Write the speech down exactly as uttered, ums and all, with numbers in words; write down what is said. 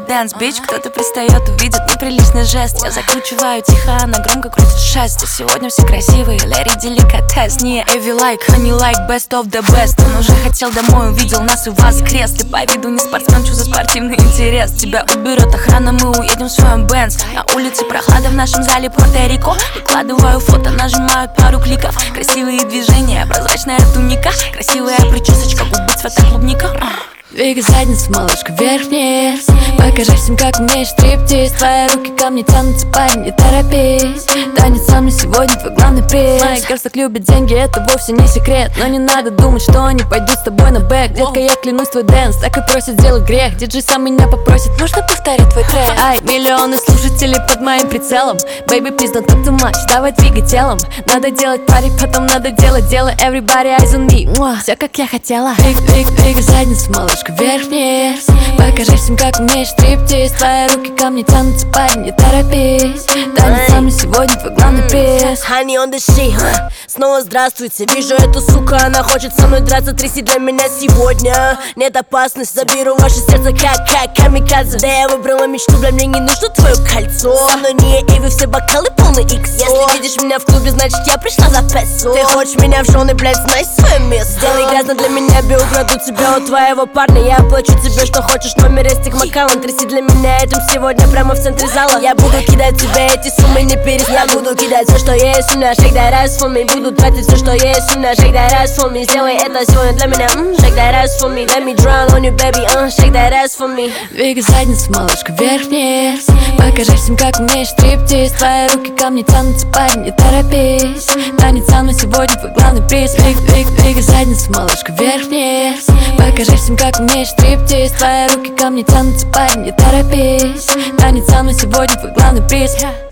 dance, bitch. Кто-то пристает, увидит неприличный жест. Я закручиваю тихо, она громко крутит шесть. Сегодня все красивые, Лэри деликатес. Не Эви лайк, honey like, best of the best. Он уже хотел домой, увидел нас и воскрес. Ты по виду не спортсмен, что за спортивный интерес? Тебя уберет охрана, мы уедем в своем Бенз. На улице прохлада, в нашем зале Пуэрто-Рико. Выкладываю фото, нажимают пару кликов. Красивые движения, прозрачная туника, красивая причесочка, губы цвета клубника. Двигай задницу, малышка, вверх-вниз. Покажи всем, как умеешь стриптиз. Твои руки ко мне тянутся, парень, не торопись. Танец со мной сегодня твой главный приз. Мои girls так любят деньги, это вовсе не секрет. Но не надо думать, что они пойдут с тобой на бэк. Детка, я клянусь, твой дэнс так и просит сделать грех. Диджей сам меня попросит, можно повторить твой трек? Ай, миллионы слушателей под моим прицелом. Baby, please don't talk too much, давай двигай телом. Надо делать пари, потом надо делать дело. Everybody eyes on me, все как я хотела. Двигай задницу, малышка, вверх-вниз. Покажи всем, как умеешь стриптиз. Твои руки ко мне тянутся, парень, не торопись. Танец со мной сегодня твой главный приз. Honey on the shit, huh? Снова здравствуйте, вижу эту суку, она хочет со мной драться. Тряси для меня сегодня. Нет опасности, заберу ваше сердце как, как камикадзе. Да я выбрала мечту, бля, мне не нужно твое кольцо. Со мной не Эви, все бокалы полный икс. Если видишь меня в клубе, значит я пришла за песо. Ты хочешь меня в жены, блядь, знай свое место. Сделай грязно для меня, бе, украду тебя у твоего парня. Я оплачу тебе, что хочешь, номер Эстик Маккаллан. Тряси для меня этим сегодня прямо в центре зала. Я буду кидать тебе эти суммы, не перестану. Я буду кидать все, что есть у меня, shake that ass for me. Буду тратить все, что есть у меня, shake that ass for me. Сделай это сегодня для меня, mm, shake that ass for me. Let me drown on you, baby, uh, shake that ass for me. Двигай задницу, малышка, вверх-вниз. Покажи всем, как умеешь стриптиз. Твои руки ко мне тянутся, парень, не торопись. Танец со мной сегодня твой главный приз. Двигай задницу, малышка, вверх-вниз. Покажи всем, как умеешь стриптиз. Твои руки ко мне тянутся, парень, не торопись. Танец со мной сегодня твой главный приз.